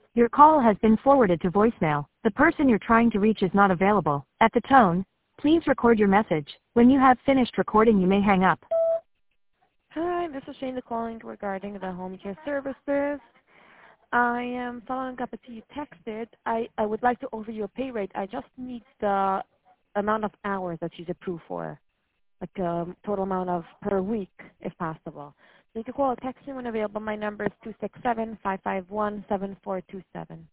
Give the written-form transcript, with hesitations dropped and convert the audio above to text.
Your call has been forwarded to voicemail. The person you're trying to reach is not available. At the tone, please record your message. When you have finished recording, you may hang up. Hi, this is Shane calling regarding the home care services. I am following up with you texted. I would like to offer you a pay rate. I just need the amount of hours that she's approved for, like total amount of per week, if possible. So you can call or text me when available. My number is 267-551-7427.